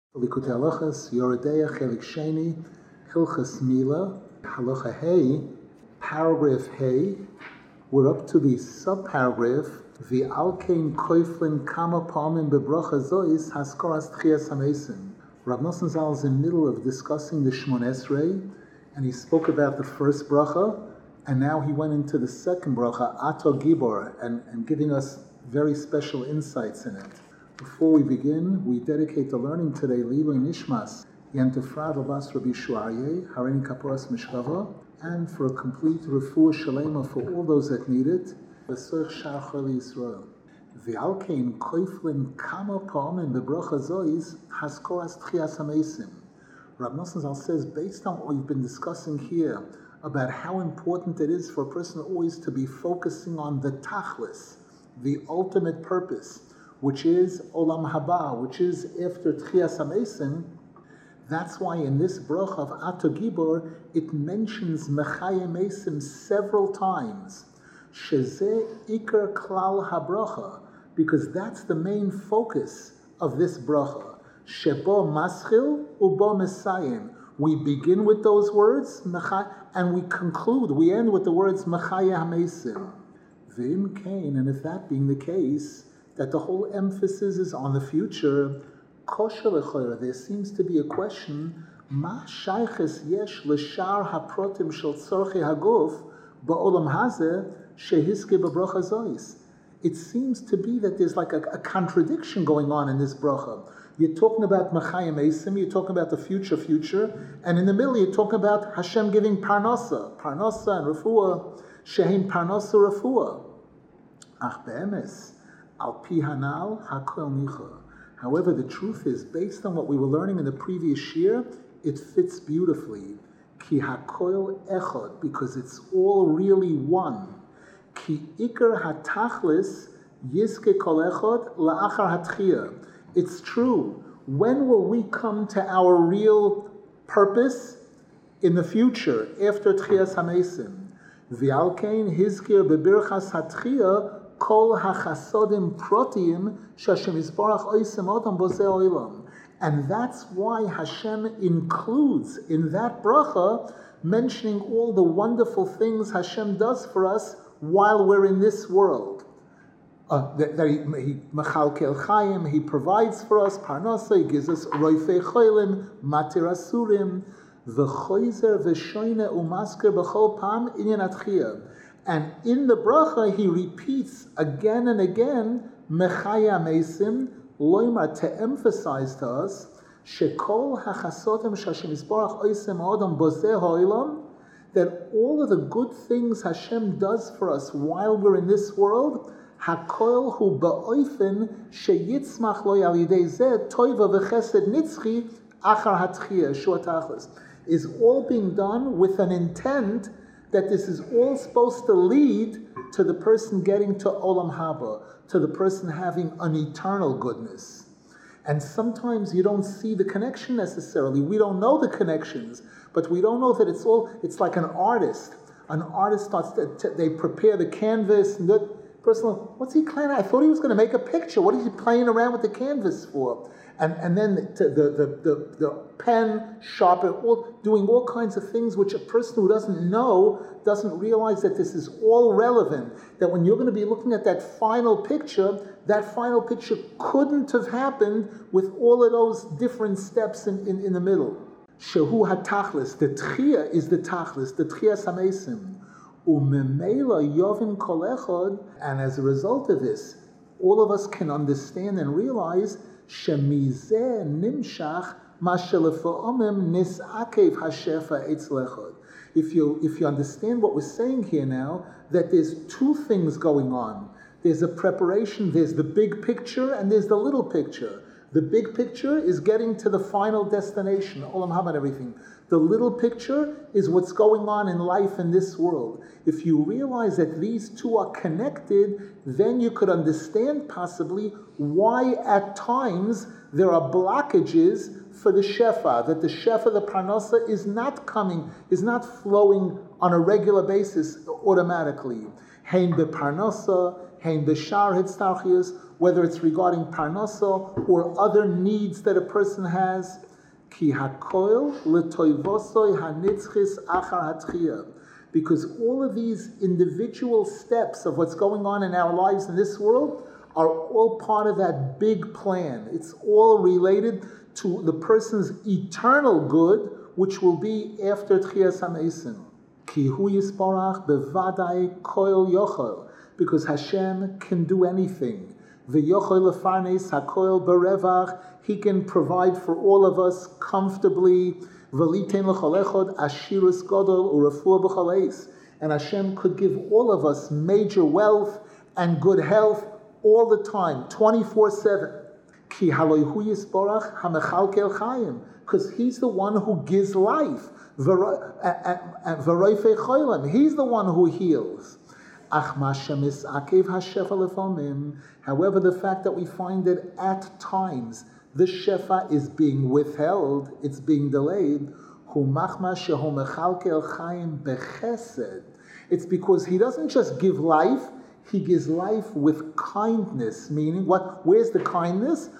Likutei Halachos, Yoredeya, Chelik Sheni, Hilchas Mila, Halacha Hey, paragraph Hey. We're up to the subparagraph, the Alkein Koiflin Kama Palmin Bebracha Zois Haskoras Tchias Hamesim. Rav Nosson Zal is in the middle of discussing the Shmon Esrei, and he spoke about the first bracha, and now he went into the second bracha, Ato Gibor, and giving us very special insights in it. Before we begin, we dedicate the learning today, Lilu Nishmas, Yentefrad Labas Rabbi Shuaryeh, Harini Kaporas Mishkava, and for a complete refuah shalema for all those that need it, V'soich Shar Choli Yisrael. V'alkein koiflin kama pa'amim bebracha zois haskoras tchias hamesim. Rav Nosson Zal says, based on what we've been discussing here, about how important it is for a person always to be focusing on the tachlis, the ultimate purpose, which is Olam Haba, which is after Tchias HaMesim. That's why in this bracha of Ato Gibor, it mentions Mechayim Mesim several times. Shezeh Iker Klal HaBracha, because that's the main focus of this bracha. Shebo Maschil Ubo Mesayim. We begin with those words, and we conclude, we end with the words Mechayim HaMesim. V'im Kain, and if that being the case, that the whole emphasis is on the future, there seems to be a question, Ma shayches yesh l'shar haprotim shel tzorchei haguf ba'olam hazeh shehiske b'bracha zois. It seems to be that there's like a contradiction going on in this bracha. You're talking about Mechayim Eisim, you're talking about the future, and in the middle you're talking about Hashem giving parnasa and refuah, shehin parnasa refuah. Ach be'emes, al pi hanal hakol nicha. However, the truth is, based on what we were learning in the previous year, it fits beautifully. Ki hakol echad, because it's all really one. Ki ikar hatachlis yizke kol echad la'achar hatchiyah. It's true. When will we come to our real purpose? In the future, after Tchias HaMesim. V'alkein hizkir bebirchas hatchiyah Kol hachasodim protim shashem yisbarach oisem odam bozeh oilam. And that's why Hashem includes in that bracha mentioning all the wonderful things Hashem does for us while we're in this world. That he mechalkel chayim, he provides for us parnasa, he gives us roifei cholim, matir asurim, v'choizer v'shoine umasker b'chol pam inyan atchiyah. And in the bracha, he repeats again and again, Mechayim Eisim, Loimar, to emphasize to us, Shekol hachasotim shashem yisbarach oisem odam bozeh ha'olam, that all of the good things Hashem does for us while we're in this world, Hakol hu ba'oifen sheyitzmach lo yalidei zeh toiva v'chesed nitzchi achar hatchiyah shua tachlis, is all being done with an intent that this is all supposed to lead to the person getting to Olam Haba, to the person having an eternal goodness. And sometimes you don't see the connection necessarily. We don't know the connections, but we don't know that it's like an artist. An artist starts they prepare the canvas, and the person, what's he playing? I thought he was going to make a picture. What is he playing around with the canvas for? And then the pen, sharpen, doing all kinds of things which a person who doesn't know doesn't realize that this is all relevant. That when you're going to be looking at that final picture couldn't have happened with all of those different steps in the middle. Shehu hatachlis, the tchiyah is the tachlis, the tchias hamesim. Umemela yovin kol echad, and as a result of this, all of us can understand and realize Shemizeh nimshach ma shelefa'omim nisakev hashefa eitz lechad. If you understand what we're saying here now, that there's two things going on. There's a preparation, there's the big picture, and there's the little picture. The big picture is getting to the final destination, Olam Haba and everything. The little picture is what's going on in life in this world. If you realize that these two are connected, then you could understand possibly why at times there are blockages for the shefa, that the shefa, the parnasa, is not flowing on a regular basis automatically. Hein beparnasa, hein b'shar hitztarchius, whether it's regarding parnasa or other needs that a person has. Ki hakoil l'toivosoi hanitzchis achar hatchiyah. Because all of these individual steps of what's going on in our lives in this world are all part of that big plan. It's all related to the person's eternal good, which will be after Tchias HaMeisim. Ki hu yisparach bevadai koil yochel, because Hashem can do anything. V'yochel lefarnes hakoil berevach, He can provide for all of us comfortably. V'litein l'chol echad ashirus gadol u'refuah b'chol eis. And Hashem could give all of us major wealth and good health all the time, 24/7. Ki haloy hu yisparach hamechalkel chayim, because He's the one who gives life. V'roifei cholim, He's the one who heals. However, the fact that we find that at times the shefa is being withheld, it's being delayed, it's because He doesn't just give life, He gives life with kindness. Meaning, what? Where's the kindness?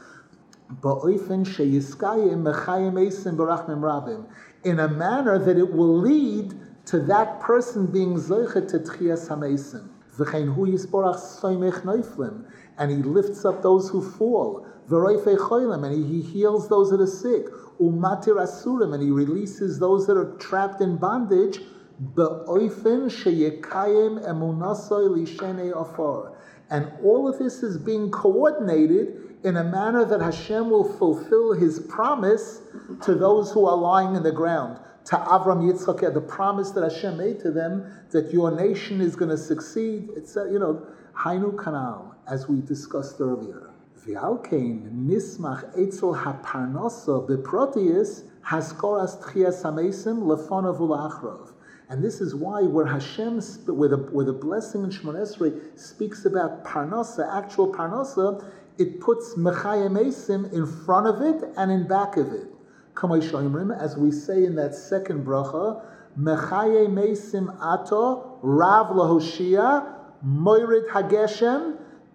In a manner that it will lead to that person being zoche to Tchias HaMeisim. V'chein hu yisborach soymech noiflim, and He lifts up those who fall. V'roifei cholim, and He heals those that are sick. Umatir asurim, and He releases those that are trapped in bondage. Be'oifen sheyekayim emunasoi lishenei afar. And all of this is being coordinated in a manner that Hashem will fulfill His promise to those who are lying in the ground. To Avram Yitzchak, the promise that Hashem made to them that your nation is going to succeed. It's Hainu Kanal, as we discussed earlier. V'alkein nismach etzel haparnasa beprotius haskoras tchias hameisim lefonav ulachrov. And this is why where Hashem, where the blessing in Shemon Esrei speaks about parnasa, actual parnasa, it puts mechayim eisim in front of it and in back of it. As we say in that second bracha, Mechaye Meisim Ato, Rav Lahoshia, Moirid Hageshem,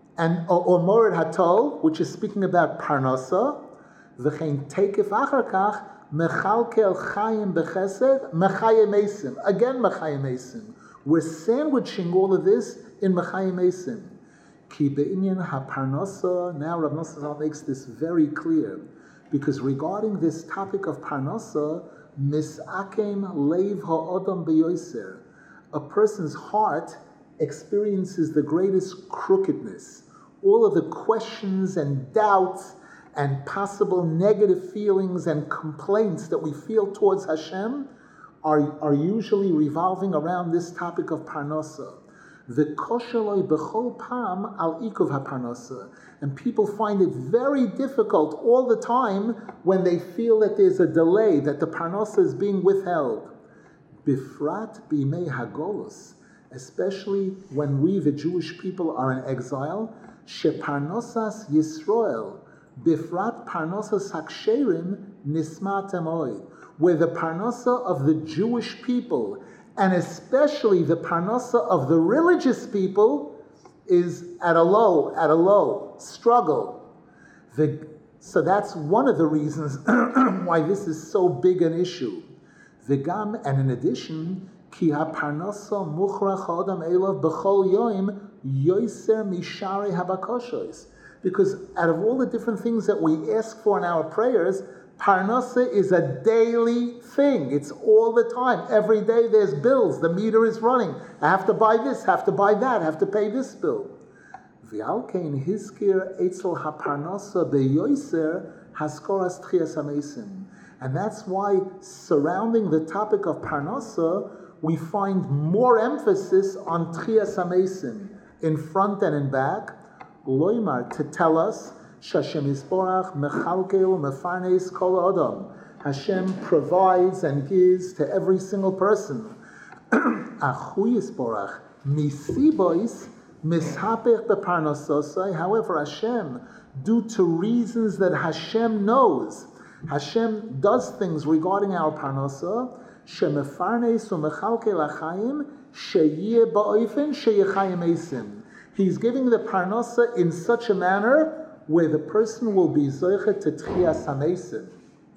or Moirid Hatol, which is speaking about Parnasa, V'chein Tekef Acharkach, Mechalkel Chayim Bechesed, Mechaye Meisim. Again, Mechaye Meisim. We're sandwiching all of this in Mechaye Meisim. Ki Be'inyan HaParnasa, now Rav Nosson makes this very clear. Because regarding this topic of parnasa, misakem leiv ha'odam beyoser, a person's heart experiences the greatest crookedness. All of the questions and doubts and possible negative feelings and complaints that we feel towards Hashem are usually revolving around this topic of parnasa. V'kosheloi b'chol pam al ikov haparnasa. And people find it very difficult all the time when they feel that there's a delay, that the parnasa is being withheld. Bifrat b'imei hagolus, especially when we, the Jewish people, are in exile. Sheparnosas Yisrael, bifrat parnosas haksherim nismatem oid, where the parnasa of the Jewish people, and especially the parnasa of the religious people, is at a low struggle. So that's one of the reasons why this is so big an issue. V'gam, and in addition, ki haparnasa muchrach ha'adam elav b'chol yoim yoiser misharei habakoshos. Because out of all the different things that we ask for in our prayers, parnasa is a daily thing. It's all the time. Every day there's bills. The meter is running. I have to buy this, have to buy that, have to pay this bill. V'alkein hizkir etzel haparnasa beyoser haskoras tchias hameisim. And that's why surrounding the topic of parnasa, we find more emphasis on tchias hameisim, in front and in back. Loimar, to tell us, Shashem Yisborach mechalkel mefarnes kol adam. Hashem provides and gives to every single person. Achu Yisborach misibois mishapech beparnososai. However, Hashem, due to reasons that Hashem knows, Hashem does things regarding our parnasa. Shemefarnes umechalkel achayim sheyeh ba'ofen sheyechayim eisim. He's giving the parnasa in such a manner where the person will be zoiche to tchias hamesim.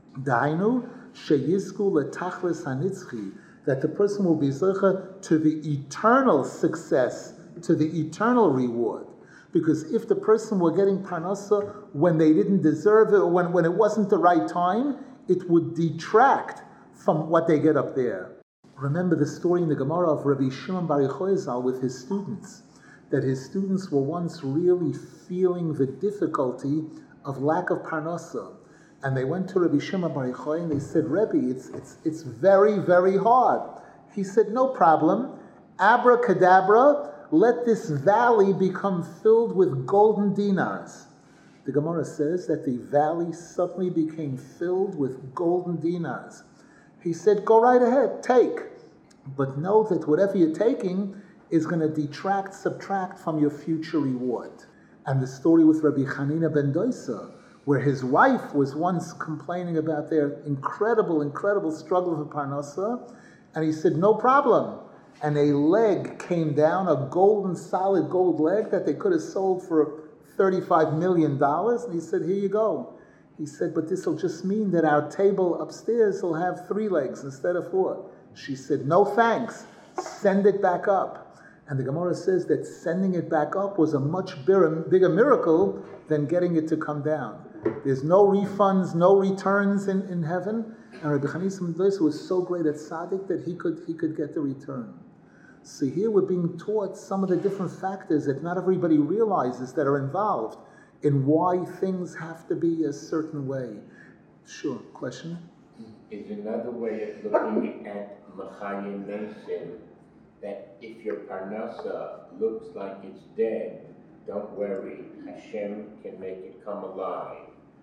Dainu sheyizku letachlis hanitzchi, that the person will be zoiche to the eternal success, to the eternal reward. Because if the person were getting parnasa when they didn't deserve it, or when it wasn't the right time, it would detract from what they get up there. Remember the story in the Gemara of Rabbi Shimon Bar Yochai Zal with his students, that his students were once really feeling the difficulty of lack of parnasa. And they went to Rabbi Shimon Bar Yochai and they said, Rebbe, it's very, very hard. He said, no problem. Abracadabra, let this valley become filled with golden dinars. The Gemara says that the valley suddenly became filled with golden dinars. He said, go right ahead, take. But know that whatever you're taking is going to detract, subtract from your future reward. And the story with Rabbi Chanina ben Doisa, where his wife was once complaining about their incredible struggle for parnasa, and he said, no problem. And a leg came down, a solid gold leg that they could have sold for $35 million. And he said, here you go. He said, but this will just mean that our table upstairs will have 3 legs instead of 4. She said, no thanks. Send it back up. And the Gemara says that sending it back up was a much bigger miracle than getting it to come down. There's no refunds, no returns in heaven. And Rabbi Chanina ben Doisa was so great at tzaddik that he could get the return. So here we're being taught some of the different factors that not everybody realizes that are involved in why things have to be a certain way. Sure, question? Is another way of looking at Machayim Nation that if your parnasa looks like it's dead, don't worry, Hashem can make it come alive.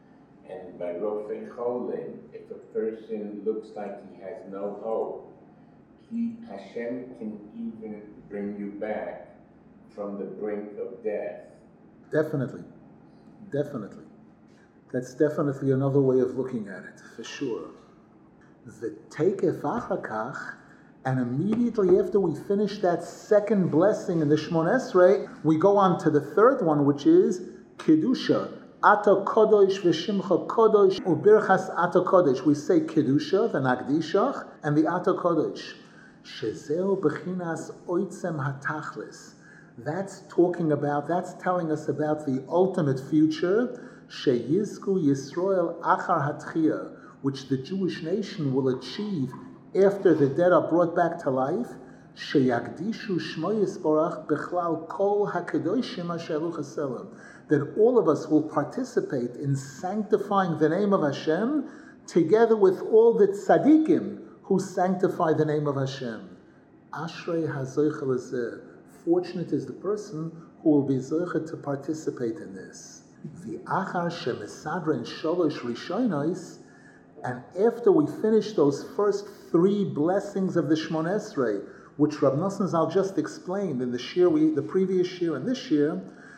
And by Rofei Cholin, if a person looks like he has no hope, Hashem can even bring you back from the brink of death. Definitely. That's definitely another way of looking at it, for sure. The Teikef Achakach, and immediately after we finish that second blessing in the Shmon Esrei, we go on to the third one, which is Kedusha. Ata Kodosh v'Shimcha Kodosh u'Birchas Ata Kodosh. We say Kedusha, the Nagdishach, and the Ata Kodosh. Shezeu b'chinas oitzem hatachlis. That's telling us about the ultimate future, Sheyizku Yisrael Achar Hatchia, which the Jewish nation will achieve after the dead are brought back to life, Sheyagdishu Shmo Yisborach Bechlal Kol HaKadoshim Asher Elu Chaselim, that all of us will participate in sanctifying the name of Hashem together with all the tzaddikim who sanctify the name of Hashem. Ashrei HaZoicha Lezeh. Fortunate is the person who will be zoicha to participate in this. The achar shemesadren sholosh rishonos, and after we finish those first 3 blessings of the Shmon Esrei, which Rab Nosson Zal just explained in the previous year and this year,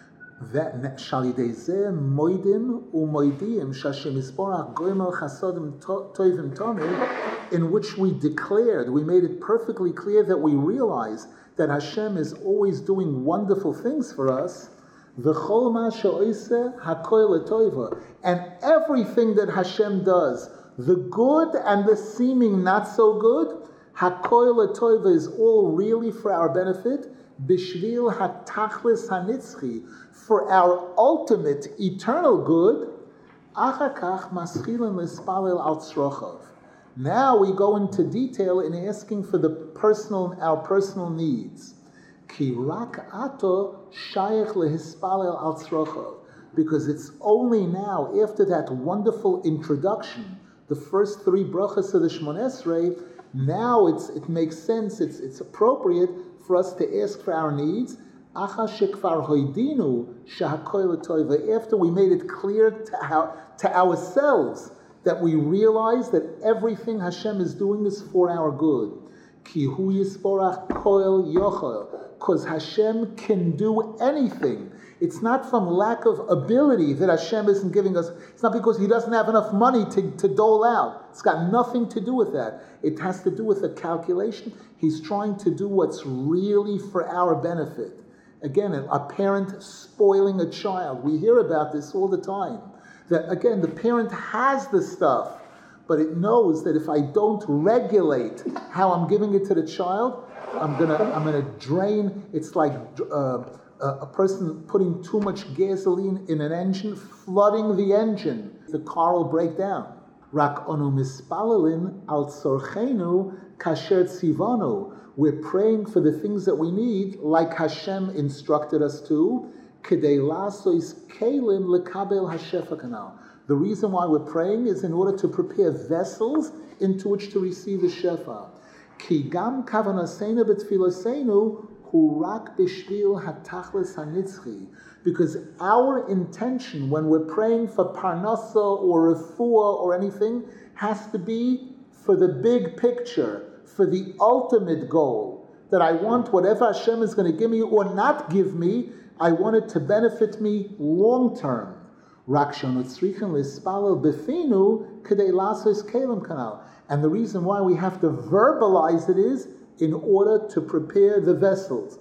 that shalidezeh moidim umoidim shashem isborach goimel chasodim toivim tomid, in which we made it perfectly clear that we realize that Hashem is always doing wonderful things for us. V'chol ma she'oseh hakol l'toiva, and everything that Hashem does, the good and the seeming not so good, hakol l'toiva, is all really for our benefit. Bishvil hatachlis hanitzchi, for our ultimate eternal good. Achakach maschilin l'spalel al tzrochav. Now we go into detail in asking for our personal needs. Ki rak ato shayach lehispalel al tzrochav, because it's only now, after that wonderful introduction, the first 3 brachas of the Shmon Esrei, now it makes sense, it's appropriate for us to ask for our needs. After we made it clear to ourselves that we realize that everything Hashem is doing is for our good. Because Hashem can do anything. It's not from lack of ability that Hashem isn't giving us. It's not because He doesn't have enough money to dole out. It's got nothing to do with that. It has to do with a calculation. He's trying to do what's really for our benefit. Again, a parent spoiling a child. We hear about this all the time. That again, the parent has the stuff, but it knows that if I don't regulate how I'm giving it to the child, I'm gonna drain. It's like a person putting too much gasoline in an engine, flooding the engine. The car will break down. Rak onu mispalalin al tzorchenu kasher tzivanu. We're praying for the things that we need, like Hashem instructed us to. Kedei lasois kelim lekabel hashefa kanal. The reason why we're praying is in order to prepare vessels into which to receive the shefa. Ki gam kavanaseinu betfiloseinu hu rak bishvil hatachlis hanitzchi. Because our intention when we're praying for parnasa or refuah or anything has to be for the big picture, for the ultimate goal. That I want whatever Hashem is going to give me or not give me, I want it to benefit me long term. And the reason why we have to verbalize it is in order to prepare the vessels.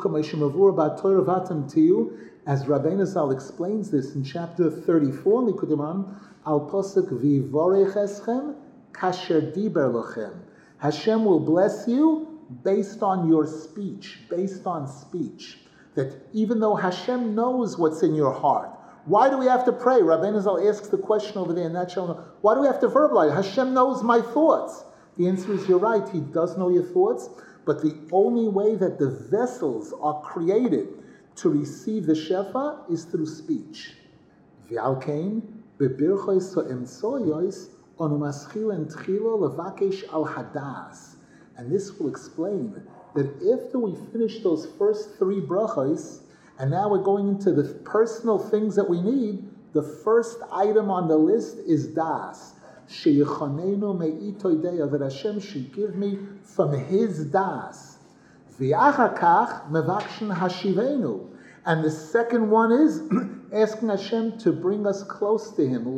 As Rabbeinu Zal explains this in chapter 34, Al Posuk Vivorech Eschem Kasher Diber Lochem. Hashem will bless you based on your speech, based on speech. That even though Hashem knows what's in your heart, why do we have to pray? Rabbeinu Zal asks the question over there in that channel, why do we have to verbalize? Hashem knows my thoughts. The answer is, you're right, He does know your thoughts, but the only way that the vessels are created to receive the shefa is through speech. V'alkein bebirchos ha'emtsoyos onu maschilen tchilo levakesh al hadas. And this will explain that after we finish those first three brachos, and now we're going into the personal things that we need, the first item on the list is das. Sheyechanenu me'itoideya, that Hashem should give me from His das. V'achar kach mevakshin hashivenu. And the second one is asking Hashem to bring us close to Him.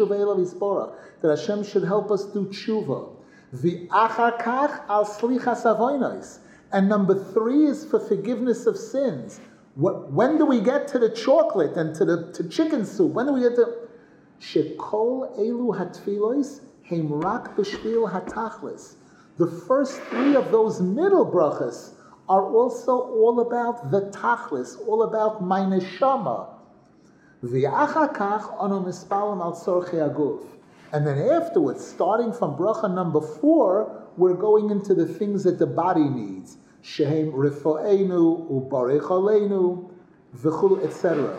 That Hashem should help us do tshuva. V'achar kach al slichas avonos. And number 3 is for forgiveness of sins. When do we get to the chocolate and to chicken soup? When do we get to Shekol elu hatfilos heim rak b'shvil hatachlis? The first 3 of those middle brachas are also all about the tachlis, all about my neshama. V'achar kach anu mispalim al tzorchei aguf. And then afterwards, starting from bracha number 4, we're going into the things that the body needs. Shehem rifo'enu, ubarech aleinu, v'chul, etc.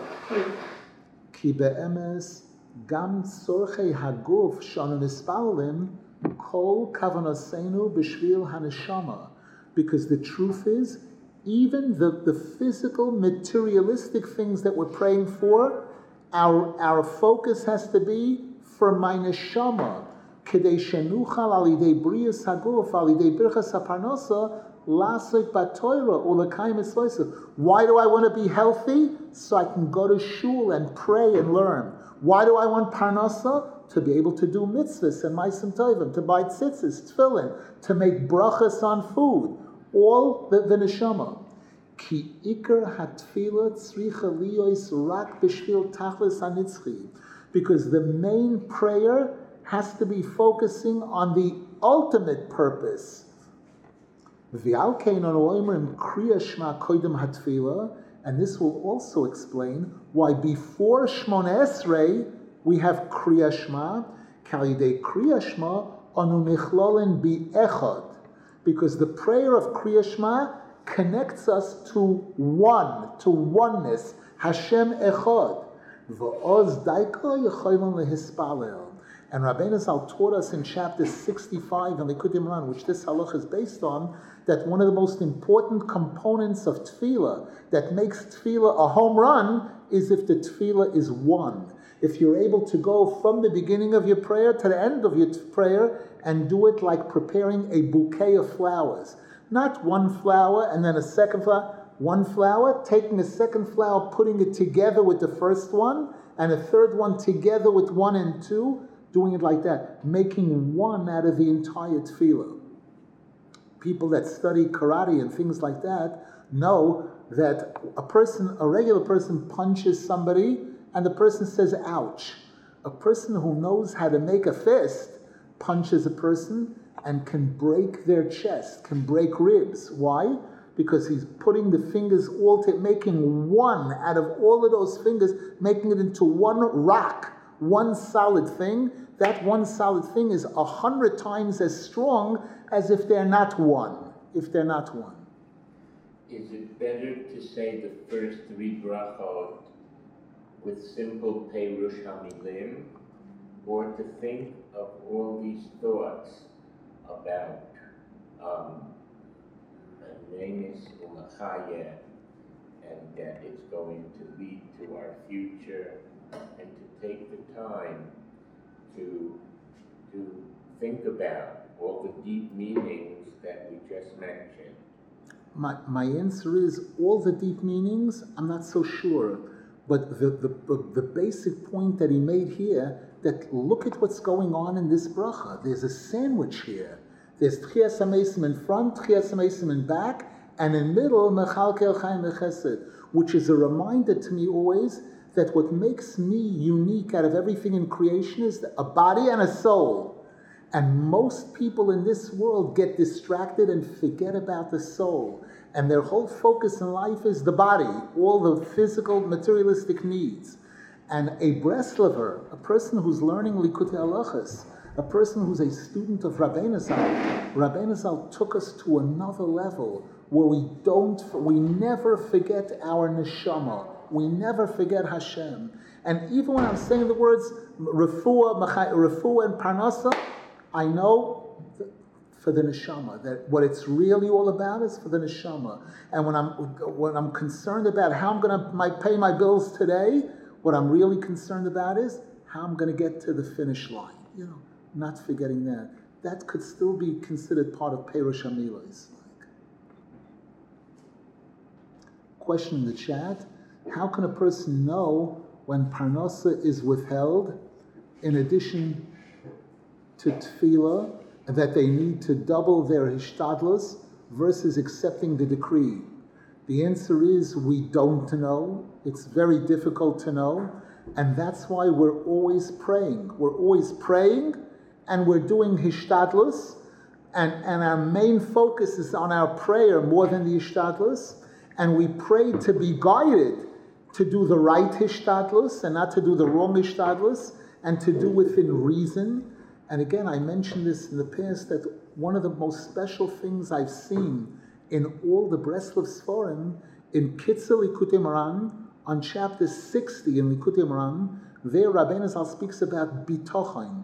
Ki be'emes gam tzorchei haguf shanu nispalim kol kavanasenu b'shvil haneshama. Because the truth is, even the physical, materialistic things that we're praying for, our focus has to be for my neshama. Kedei shenuchal alidei brias haguf alidei birchas haparnasa lasik batoira ulakayim esloisa. Why do I want to be healthy? So I can go to shul and pray and learn. Why do I want parnasa? To be able to do mitzvahs and ma'asim tovim, to buy tzitzis, tefillin, to make brachas on food. All the neshama. Ki ikar hatfila tzricha liyos rak b'shvil tachlis hanitzchi. Because the main prayer has to be focusing on the ultimate purpose. V'alkein anu oimrim kriya shma koydem hatfila, and this will also explain why before Shmona Esrei we have kriya shma, kalidei kriya shma anu nichlolin bi echad. Because the prayer of Kriya Shema connects us to oneness. Hashem Echad. V'oz daika yecholim lehispalel. And Rabbeinu Zal taught us in chapter 65 in Likutei Moharan, which this halach is based on, that one of the most important components of tefillah that makes tefillah a home run is if the tefillah is one. If you're able to go from the beginning of your prayer to the end of your prayer and do it like preparing a bouquet of flowers. Not one flower and then a second flower. One flower, taking a second flower, putting it together with the first one, and a third one together with 1 and 2, doing it like that, making one out of the entire tefillah. People that study karate and things like that know that a regular person punches somebody and the person says, ouch. A person who knows how to make a fist punches a person and can break their chest, can break ribs. Why? Because he's putting the fingers making one out of all of those fingers, making it into one rock, one solid thing. That one solid thing is 100 times as strong as if they're not one. If they're not one. Is it better to say the first 3 brachot with simple Perush HaMilim, or to think of all these thoughts about Nenis Umachaya, and that it's going to lead to our future, and to take the time to think about all the deep meanings that we just mentioned? My answer is all the deep meanings, I'm not so sure. But the basic point that he made here, that look at what's going on in this bracha. There's a sandwich here. There's Tchias HaMeisim in front, Tchias HaMeisim in back, and in middle, Mechalkel Chaim V'Chesed, which is a reminder to me always that what makes me unique out of everything in creation is a body and a soul. And most people in this world get distracted and forget about the soul. And their whole focus in life is the body, all the physical, materialistic needs. And a Breslover, a person who's learning Likutei Halachos, a person who's a student of Rabbeinu Zal took us to another level where we never forget our neshama. We never forget Hashem. And even when I'm saying the words refuah and parnasa, I know for the neshama, that what it's really all about is for the neshama. And when I'm concerned about how I'm going to pay my bills today, what I'm really concerned about is how I'm going to get to the finish line. Not forgetting that. That could still be considered part of Perush HaMilos. Question in the chat: how can a person know when parnasa is withheld, in addition to tefillah, that they need to double their hishtadlus versus accepting the decree? The answer is we don't know. It's very difficult to know. And that's why we're always praying. We're always praying and we're doing hishtadlus. And our main focus is on our prayer more than the hishtadlus. And we pray to be guided to do the right hishtadlus and not to do the wrong hishtadlus, and to do within reason. And again, I mentioned this in the past, that one of the most special things I've seen in all the Breslov Sforim, in Kitzur Likutei Moharan, on chapter 60 in Likutei Moharan, there Rabbeinu Zal speaks about bitochon.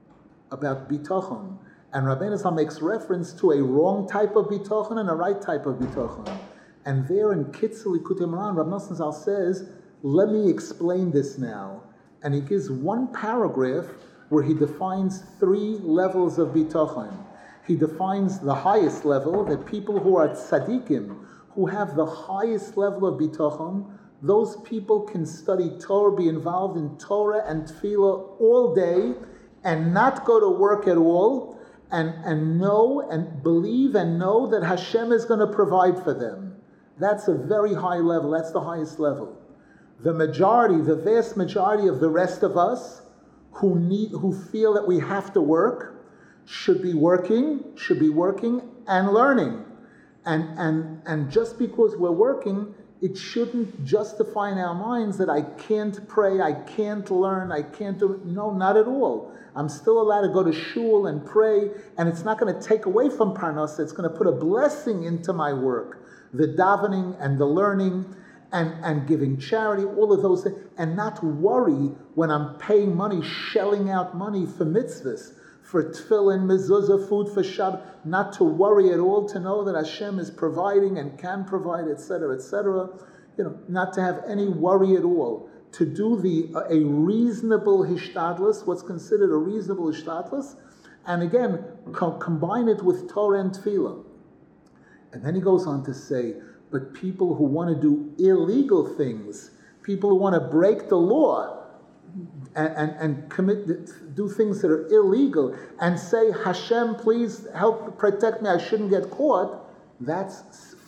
And Rabbeinu Zal makes reference to a wrong type of bitochon and a right type of bitochon. And there in Kitzur Likutei Moharan, Rabbi Nosson Zal says, let me explain this now. And he gives one paragraph where he defines 3 levels of bitochon. He defines the highest level, that people who are tzaddikim, who have the highest level of bitochon, those people can study Torah, be involved in Torah and tefillah all day, and not go to work at all, and know and believe and know that Hashem is going to provide for them. That's a very high level. That's the highest level. The vast majority of the rest of us who feel that we have to work should be working and learning. And just because we're working, it shouldn't justify in our minds that I can't pray, I can't learn, I can't do it. No, not at all. I'm still allowed to go to shul and pray, and it's not going to take away from parnasa. It's going to put a blessing into my work. The davening and the learning and giving charity, all of those things, and not worry when I'm paying money, shelling out money for mitzvahs, for tefillin, mezuzah, food for Shabbat, not to worry at all, to know that Hashem is providing and can provide, etc., etc. Not to have any worry at all. To do a reasonable hishtadlus, what's considered a reasonable hishtadlus, and again, combine it with Torah and tefillah. And then he goes on to say, but people who want to do illegal things, people who want to break the law and do things that are illegal, and say, Hashem, please help protect me, I shouldn't get caught, that's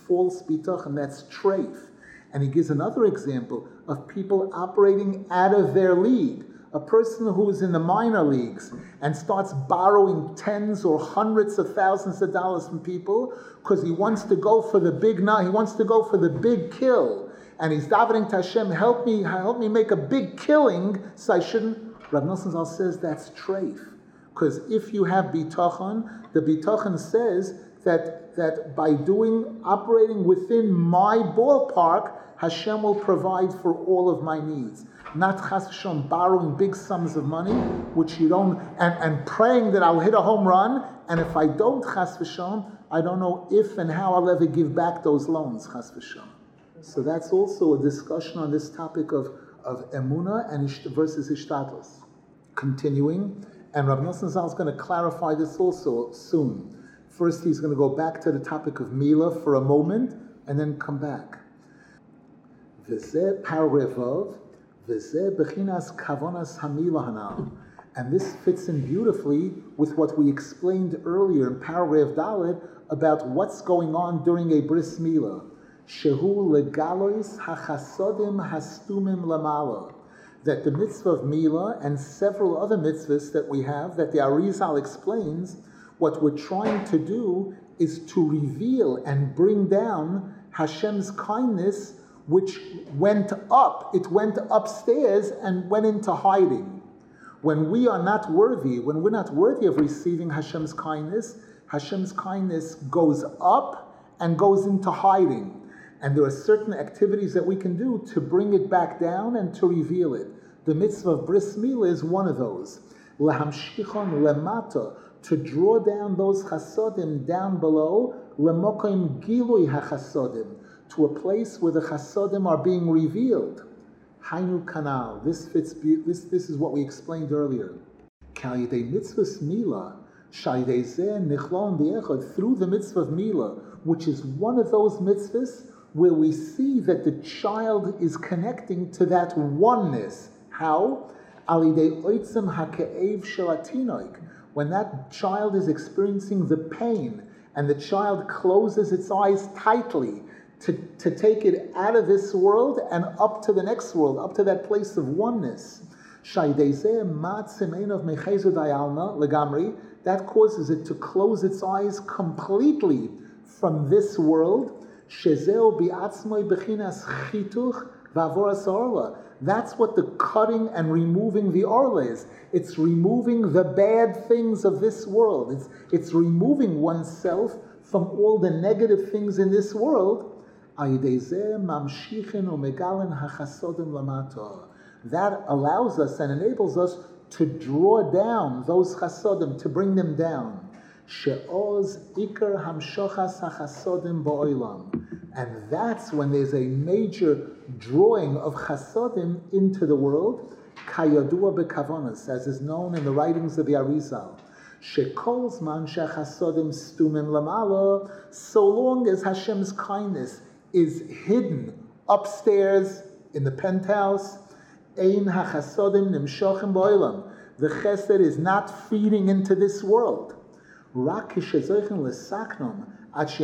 false bitachon, that's treif. And he gives another example of people operating out of their league. A person who is in the minor leagues and starts borrowing tens or hundreds of thousands of dollars from people because he wants to go for the big he wants to go for the big kill, and he's davening to Hashem, help me make a big killing, so I shouldn't. Rav Nosson Zal says that's treif, because if you have bitachon, the bitachon says that by operating within my ballpark, Hashem will provide for all of my needs. Not chas v'shalom borrowing big sums of money, which you don't, and praying that I'll hit a home run, and if I don't chas v'shalom, I don't know if and how I'll ever give back those loans, chas v'shalom. So that's also a discussion on this topic of emuna and versus ishtatos. Continuing, and Rav Nosson Zal is going to clarify this also soon. First, he's going to go back to the topic of Mila for a moment, and then come back. V'zeh paragraph of V'zeh bechinas kavonas hamila hanal. And this fits in beautifully with what we explained earlier in paragraph Dalet about what's going on during a bris milah. Shehu legalois hachasodim hastumim lamala. That the mitzvah of milah and several other mitzvahs that we have, that the Arizal explains, what we're trying to do is to reveal and bring down Hashem's kindness, which went up. It went upstairs and went into hiding. When we're not worthy of receiving Hashem's kindness goes up and goes into hiding. And there are certain activities that we can do to bring it back down and to reveal it. The mitzvah of bris milah is one of those. Lahamshichon lemata, to draw down those chasodim down below, lemokim gilui hachasodim, to a place where the chasodim are being revealed. Hainu kanal. This fits. This is what we explained earlier. Kal yidei mitzvahs milah, shayidei zeh nichlon b'echad, through the mitzvah of milah, which is one of those mitzvahs where we see that the child is connecting to that oneness. How? Al yidei oitzem hake'ev shel atinoik. When that child is experiencing the pain and the child closes its eyes tightly to take it out of this world and up to the next world, up to that place of oneness. That causes it to close its eyes completely from this world. That's what the cutting and removing the orla is. It's removing the bad things of this world. It's removing oneself from all the negative things in this world. That allows us and enables us to draw down those chasodim, to bring them down. And that's when there's a major drawing of chasodim into the world, kayadua bekavonas, as is known in the writings of the Arizal. Shekol zman shechasodim stumim lamala, so long as Hashem's kindness is hidden upstairs in the penthouse, ein hachasodim nimshochim ba'olam, the chesed is not feeding into this world. Rak kishezoichin lesaknom, it's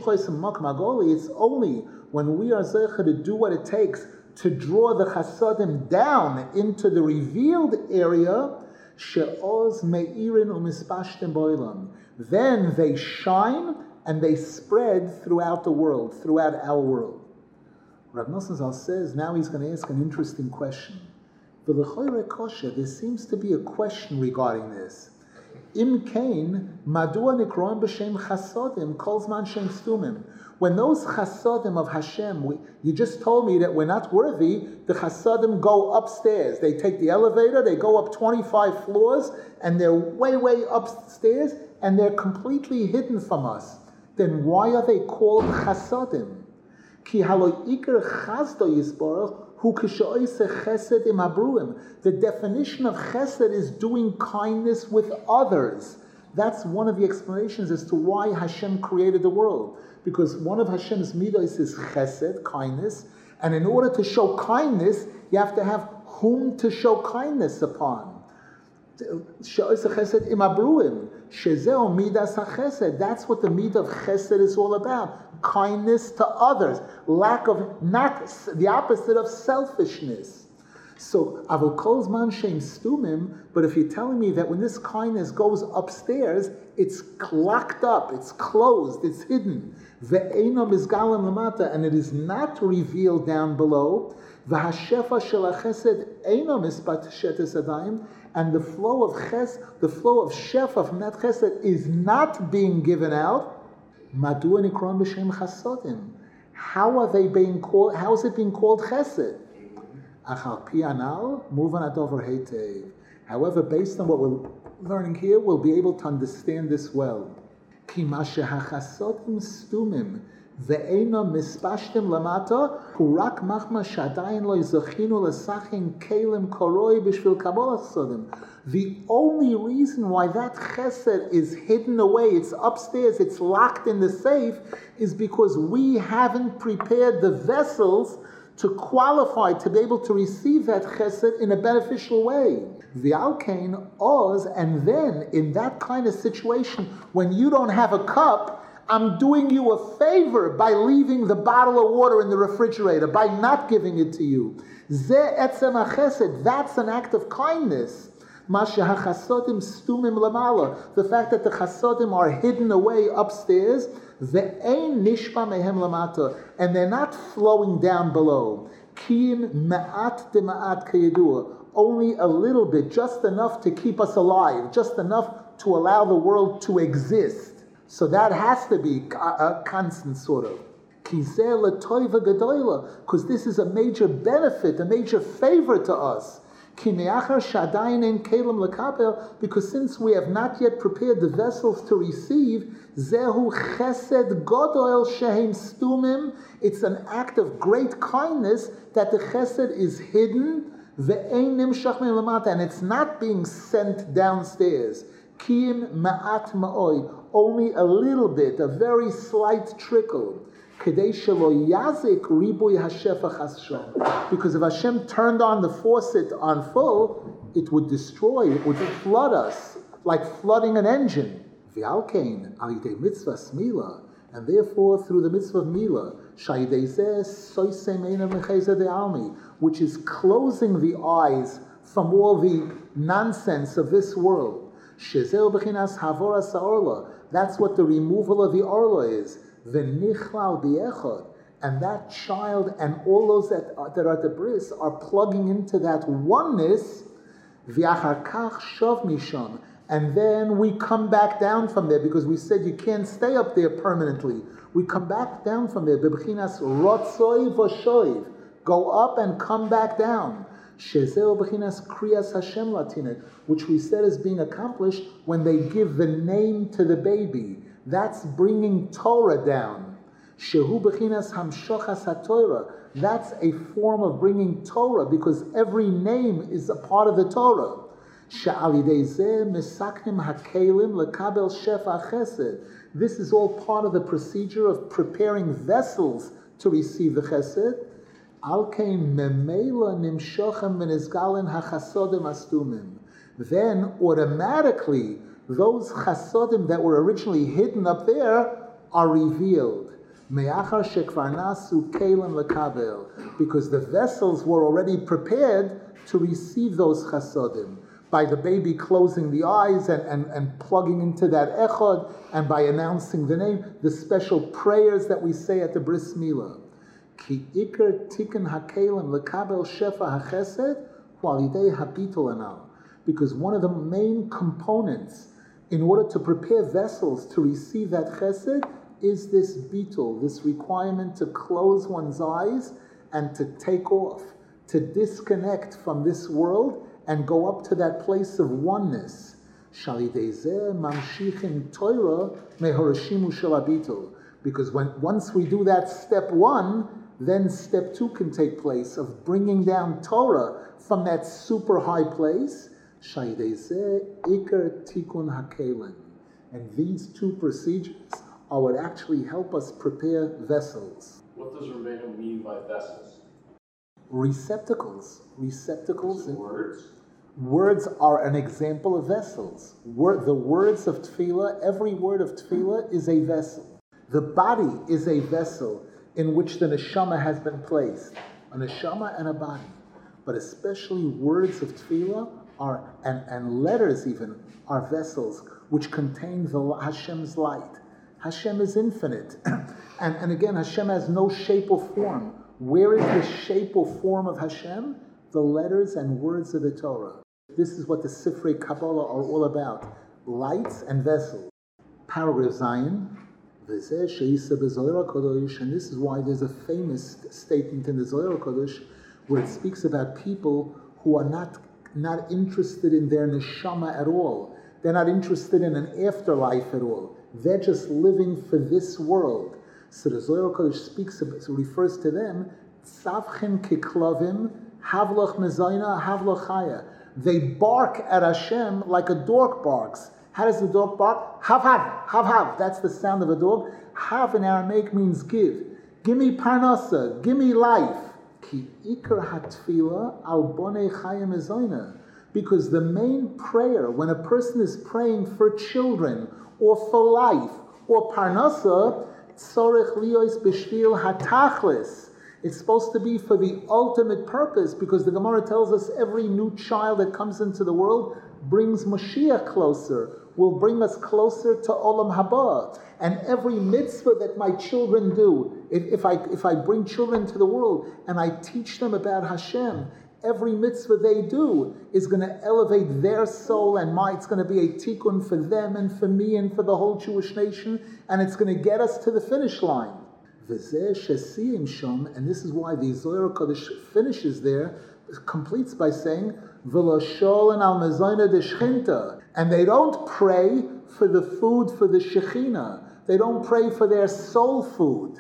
only when we are zeicha to do what it takes to draw the chasadim down into the revealed area, she'oz me'irin u'mispashtem boilam. Then they shine and they spread throughout the world, throughout our world. Rav Nosson Zal says, now he's going to ask an interesting question. There seems to be a question regarding this. Im kain, madua nikroim b'shem chasodim, kol zman shem stumim. When those chasodim of Hashem, you just told me that we're not worthy, the chasodim go upstairs. They take the elevator, they go up 25 floors, and they're way, way upstairs, and they're completely hidden from us. Then why are they called chasodim? Ki halo iker chasdo yisborach, the definition of chesed is doing kindness with others. That's one of the explanations as to why Hashem created the world. Because one of Hashem's midos is chesed, kindness, and in order to show kindness, you have to have whom to show kindness upon. Shezeo midas hachesed. That's what the midah of chesed is all about. Kindness to others. Lack of, not the opposite of selfishness. So, avol kol zman sheim stumim, but if you're telling me that when this kindness goes upstairs, it's locked up, it's closed, it's hidden, ve'eino mizgalim lamata, and it is not revealed down below, v'hashefa shel hachesed eino mispat shetes adayim, and the flow of shefa from that chesed is not being given out, madu nikron b'shem chasodim. How are they being called? How is it being called chesed? However, based on what we're learning here, we'll be able to understand this well. The only reason why that chesed is hidden away, it's upstairs, it's locked in the safe, is because we haven't prepared the vessels to qualify to be able to receive that chesed in a beneficial way. The alkain oz, and then in that kind of situation, when you don't have a cup, I'm doing you a favor by leaving the bottle of water in the refrigerator, by not giving it to you. Ze etzem chesed, that's an act of kindness. The fact that the chasodim are hidden away upstairs, and they're not flowing down below. Only a little bit, just enough to keep us alive, just enough to allow the world to exist. So that has to be a constant sort of. Because this is a major benefit, a major favor to us. Because since we have not yet prepared the vessels to receive, zehu chesed godol shehem stumim, it's an act of great kindness that the chesed is hidden, and it's not being sent downstairs. Kim ma'at ma'oy, only a little bit, a very slight trickle. Because if Hashem turned on the faucet on full, it would destroy, it would flood us, like flooding an engine. And therefore, through the mitzvah of Mila, which is closing the eyes from all the nonsense of this world. That's what the removal of the orla is. And that child and all those that are at the bris are plugging into that oneness. And then we come back down from there, because we said you can't stay up there permanently. We come back down from there. Go up and come back down. Which we said is being accomplished when they give the name to the baby. That's bringing Torah down. Shehu b'chinas hamshochas haTorah. That's a form of bringing Torah, because every name is a part of the Torah. She'alidei zeh misaknim hakelim lekabel shefa chesed. This is all part of the procedure of preparing vessels to receive the chesed. Alkein memela nimshochem v'nizgalen hachasodim astumim. Then automatically, those chasodim that were originally hidden up there are revealed. Because the vessels were already prepared to receive those chasodim. By the baby closing the eyes and plugging into that echad, and by announcing the name, the special prayers that we say at the bris milah. Ki ikar tikkun hakelim lekabel shefa hachesed hu'alidei habitul anal. Because one of the main components in order to prepare vessels to receive that chesed is this bitul, this requirement to close one's eyes and to take off, to disconnect from this world and go up to that place of oneness. Because once we do that step one, then step two can take place of bringing down Torah from that super high place. And these two procedures are what actually help us prepare vessels. What does Rabbeinu mean by vessels? Receptacles. Words? Words are an example of vessels. The words of tefillah, every word of tefillah is a vessel. The body is a vessel in which the neshama has been placed. A neshama and a body. But especially words of tefillah are, and letters even, are vessels which contain Hashem's light. Hashem is infinite. and again, Hashem has no shape or form. Where is the shape or form of Hashem? The letters and words of the Torah. This is what the Sifrei Kabbalah are all about. Lights and vessels. Paragraph Zion. And this is why there's a famous statement in the Zohar Kodesh where it speaks about people who are not interested in their neshama at all. They're not interested in an afterlife at all. They're just living for this world. So the Zohar Kodesh refers to them, Tzavchem kiklavim, havloch mezayna, havloch chaya. They bark at Hashem like a dog barks. How does the dog bark? Hav, hav, hav, hav. That's the sound of a dog. Hav in Aramaic means give. Give me parnasa. Give me life. Ki ikar hatfila al bonei chayim ezoina. Because the main prayer, when a person is praying for children, or for life, or parnasa, tzorech liyos b'shvil hatachlis. It's supposed to be for the ultimate purpose, because the Gemara tells us every new child that comes into the world brings Mashiach closer, will bring us closer to Olam Haba. And every mitzvah that my children do, if I bring children to the world and I teach them about Hashem, every mitzvah they do is going to elevate their soul and it's going to be a tikkun for them and for me and for the whole Jewish nation, and it's going to get us to the finish line. And this is why the Zohar Kodesh finishes there, completes by saying, and they don't pray for the food for the Shekhinah. They don't pray for their soul food.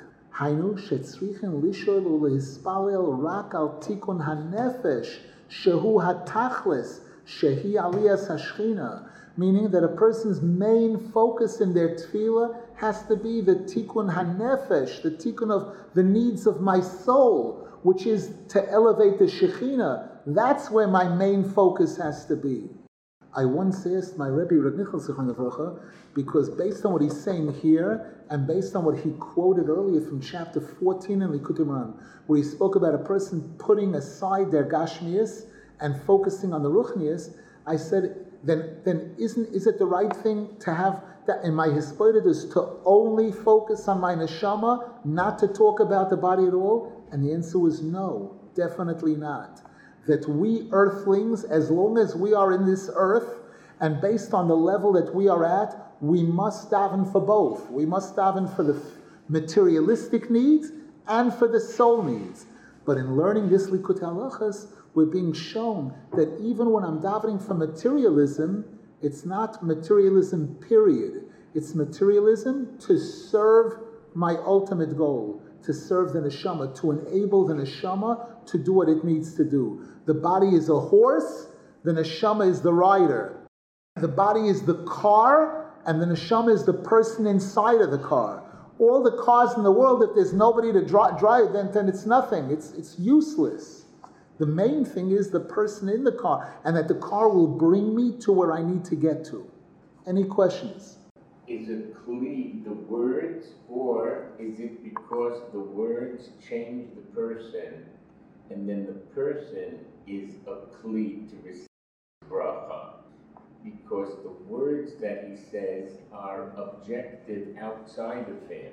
Meaning that a person's main focus in their tefillah has to be the tikkun hanefesh, the tikkun of the needs of my soul, which is to elevate the Shekhinah. That's where my main focus has to be. I once asked my Rebbe, Reb Michal Zichron Livracha, because based on what he's saying here, and based on what he quoted earlier from chapter 14 in Likutei Moharan, where he spoke about a person putting aside their gashmias and focusing on the ruchnias, I said, then is it the right thing to have that in my hispoidus to only focus on my neshama, not to talk about the body at all? And the answer was no, definitely not. That we earthlings, as long as we are in this earth, and based on the level that we are at, we must daven for both. We must daven for the materialistic needs and for the soul needs. But in learning this Likutei Halachos, we're being shown that even when I'm davening for materialism, it's not materialism, period. It's materialism to serve my ultimate goal, to serve the neshama, to enable the neshama to do what it needs to do. The body is a horse, the neshama is the rider. The body is the car, and the neshama is the person inside of the car. All the cars in the world, if there's nobody to drive, then it's nothing. It's useless. The main thing is the person in the car, and that the car will bring me to where I need to get to. Any questions? Is it clearly the words, or is it because the words change the person, and then the person is a kli to receive bracha? Because the words that he says are objective outside of him.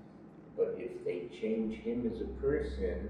But if they change him as a person,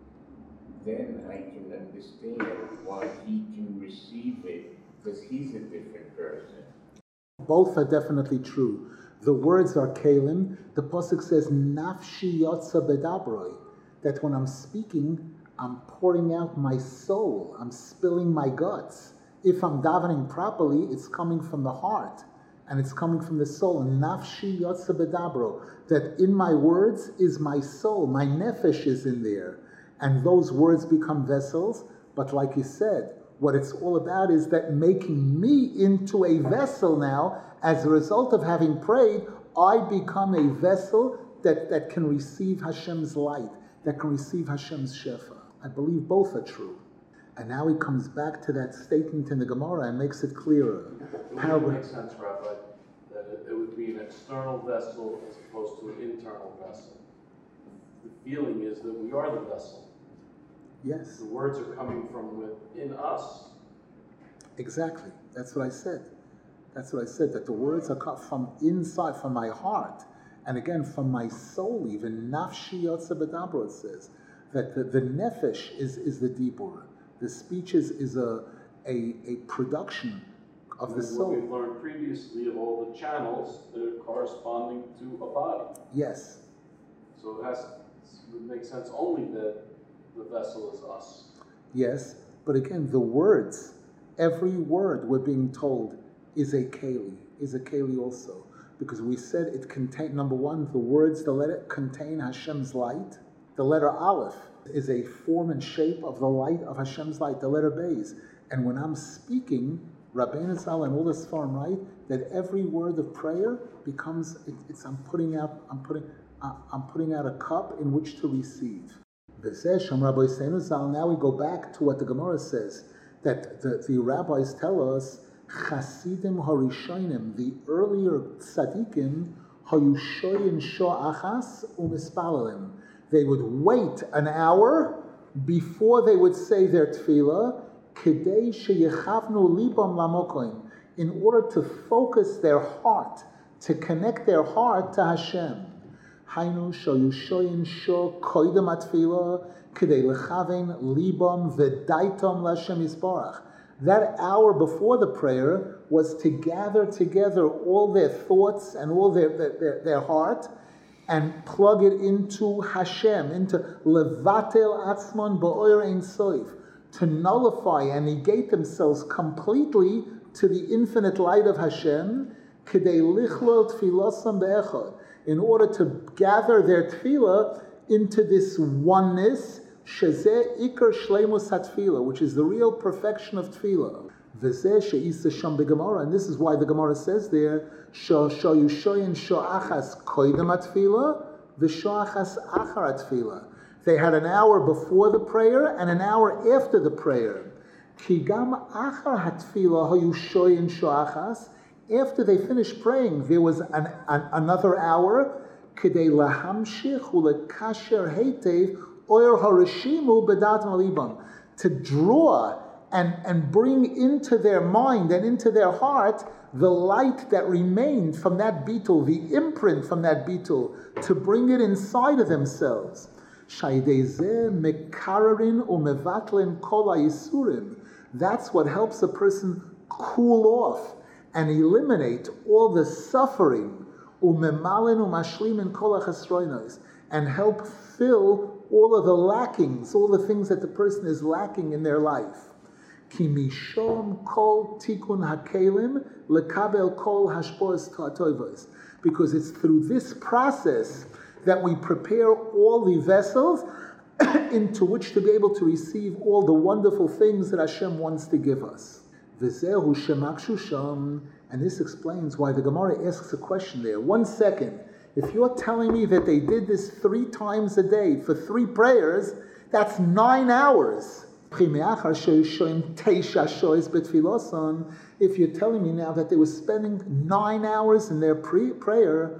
then I can understand why he can receive it, because he's a different person. Both are definitely true. The words are kelim. The pasuk says, "Nafshi yotza bedabroi," that when I'm speaking, I'm pouring out my soul. I'm spilling my guts. If I'm davening properly, it's coming from the heart, and it's coming from the soul. Nafshi yotza bedabro, that in my words is my soul. My nefesh is in there. And those words become vessels, but like you said, what it's all about is that making me into a vessel now. As a result of having prayed, I become a vessel that can receive Hashem's light, that can receive Hashem's shefa. I believe both are true. And now he comes back to that statement in the Gemara and makes it clearer. It would make sense, Rabbi, that it would be an external vessel as opposed to an internal vessel. The feeling is that we are the vessel. Yes. The words are coming from within us. Exactly. That's what I said. That's what I said, that the words are cut from inside, from my heart, and again, from my soul even. Nafshi yotze b'dabro, it says, that the nefesh is the dibur. The speech is a production of the soul. What we've learned previously of all the channels that are corresponding to a body. Yes. So it would make sense only that the vessel is us. Yes, but again, the words, every word we're being told is a keli also. Because we said it contained, number one, the words, the letter contain Hashem's light. The letter Aleph is a form and shape of the light of Hashem's light, the letter Beis. And when I'm speaking, Rabbeinu Zal and all the Sfarim write that every word of prayer becomes, I'm putting out a cup in which to receive. Now we go back to what the Gemara says, that the rabbis tell us, Chasidim Harishonim, the earlier tzaddikim, Hayushoyin Sho'achas Umispalalim. They would wait an hour before they would say their tefillah, Kedei Sheyechavnu Libam Lamokoim, in order to focus their heart, to connect their heart to Hashem. Hainu Shoyushoyin Sho Koidem Atfilah, Kedei Lechaven Libam V'daitom Lashem Yisborach. That hour before the prayer was to gather together all their thoughts and all their heart and plug it into Hashem, into Levatel Atzmon Ba'oyer Ein Soif, to nullify and negate themselves completely to the infinite light of Hashem, Kedei Lichlol Tfilosam Be'echad, in order to gather their tefillah into this oneness, Shezeh Ikar Shleimus HaTefillah, which is the real perfection of tefillah. V'zeh she'isa sham beGemara, and this is why the Gemara says there, Shoyushoyin Sho'achas Koidem HaTefillah, V'Sho'achas Achar HaTefillah. They had an hour before the prayer and an hour after the prayer. Ki gam Achar HaTefillah Hayushoyin Sho'achas. After they finished praying, there was another hour, Kedei Lahamshich Ulekasher Heitev Oyer Harishimu Bedat Malibam, to draw and bring into their mind and into their heart the light that remained from that beetle, the imprint from that beetle, to bring it inside of themselves. That's what helps a person cool off and eliminate all the suffering, and help fill all of the lackings, all the things that the person is lacking in their life. Ki mishom kol tikun hakelim lekabel kol hashpos ta'tovos. Because it's through this process that we prepare all the vessels into which to be able to receive all the wonderful things that Hashem wants to give us. V'zehu shemakshushu sham, and this explains why the Gemara asks a question there. 1 second. If you're telling me that they did this 3 times a day for 3 prayers, that's 9 hours. If you're telling me now that they were spending 9 hours in their prayer,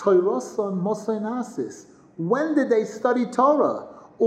when did they study Torah?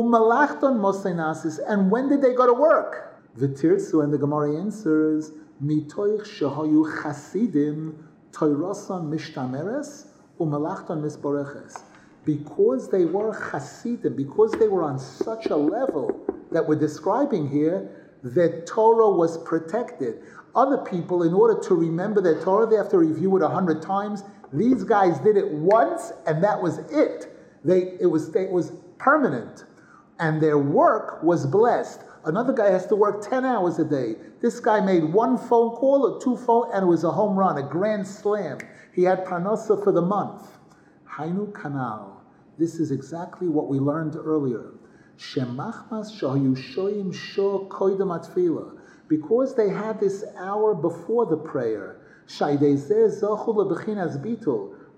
And when did they go to work? V'tirtzu, and the Gemara answers, Mitoich shehayu chasidim toirasan mishtameres u'malachton misboreches. Because they were chasidim, because they were on such a level that we're describing here, their Torah was protected. Other people, in order to remember their Torah, they have to review it 100 times. These guys did it once, and that was it. It was permanent. And their work was blessed. Another guy has to work 10 hours a day. This guy made 1 phone call or 2 phone, and it was a home run, a grand slam. He had parnasa for the month. Hainu kanal. This is exactly what we learned earlier. Shemachmas shahayushoyim sho koidem atfila. Because they had this hour before the prayer. Shaydezeh zochu lebechinas bitul.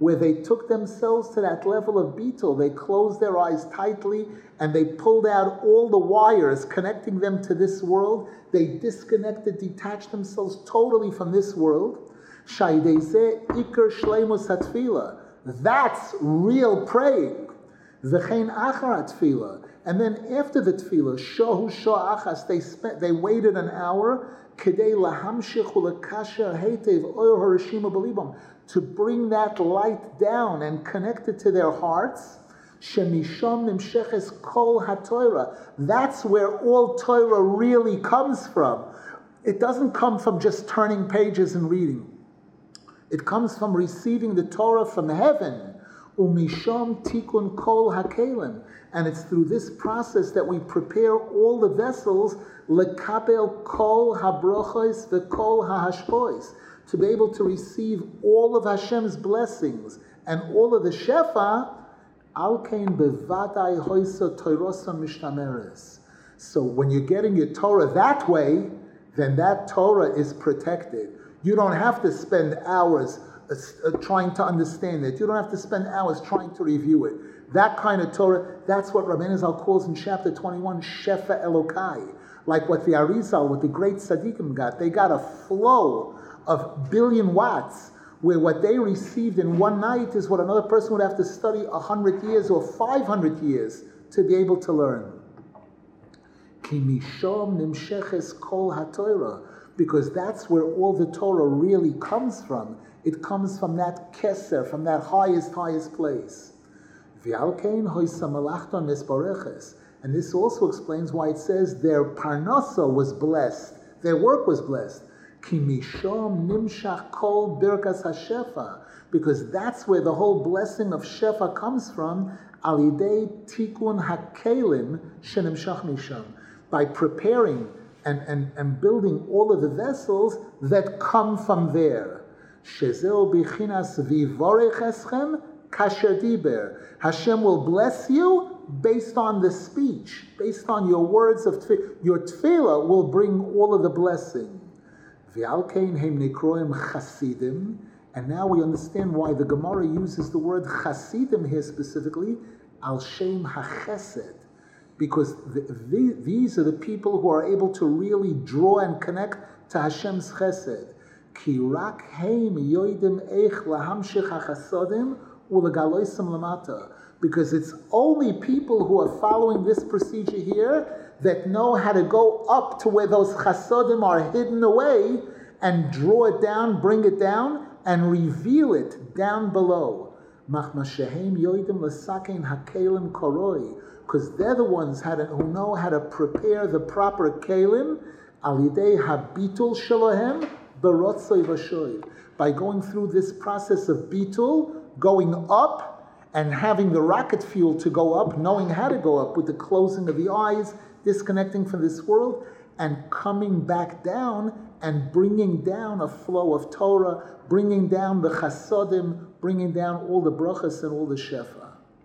where they took themselves to that level of bitul. They closed their eyes tightly and they pulled out all the wires connecting them to this world. They disconnected, detached themselves totally from this world. Shaydezeh ikar shleimus hatfila. That's real praying. V'chein achar tefillah. And then after the tefillah, shohu sho'achas, they waited an hour, kedei lahamshich ulekasher heitev oyer harishima belibam, to bring that light down and connect it to their hearts. Shemisham nimsheches kol haTorah. That's where all Torah really comes from. It doesn't come from just turning pages and reading. It comes from receiving the Torah from heaven. Umisham tikun kol hakelim. And it's through this process that we prepare all the vessels lekabel kol habrochos v'kol hahashpois, to be able to receive all of Hashem's blessings and all of the shefa. Alkein bevadai hoisa toirosa mishtameres. So when you're getting your Torah that way, then that Torah is protected. You don't have to spend hours trying to understand it. You don't have to spend hours trying to review it. That kind of Torah, that's what Rabbeinu Zal calls in chapter 21, Shefa Elokai. Like what the Arizal, what the great Tzaddikim got. They got a flow of billion watts, where what they received in one night is what another person would have to study 100 years or 500 years to be able to learn. Ki mishom nimsheches kol haTorah. Because that's where all the Torah really comes from. It comes from that keser, from that highest place. And this also explains why it says their parnasa was blessed, their work was blessed. Ki mishom nimshach kol birkas hashefa. Because that's where the whole blessing of shefa comes from. Al yidei tikun hakelim shenimshach misham. By preparing and building all of the vessels that come from there. Shezeu bichinas vivorech eschem kasher diber. Hashem will bless you based on the speech, based on your words of tefillah. Your tefillah will bring all of the blessing. V'alkein heim nikroim chasidim. And now we understand why the Gemara uses the word chasidim here specifically, al shem hachesed. Because these are the people who are able to really draw and connect to Hashem's chesed. Ki rak heim yoidim eich lahamshich hachasodim ulegaloisam lamata. Because it's only people who are following this procedure here that know how to go up to where those chasodim are hidden away and draw it down, bring it down, and reveal it down below. Machma shehem yoidim lesakein hakelim koroi. Because they're the ones who know how to prepare the proper kelim al yidei habitul shalohem berotzoi v'shoiv. By going through this process of bitul, going up and having the rocket fuel to go up, knowing how to go up with the closing of the eyes, disconnecting from this world, and coming back down and bringing down a flow of Torah, bringing down the chasodim, bringing down all the brachas and all the shefa.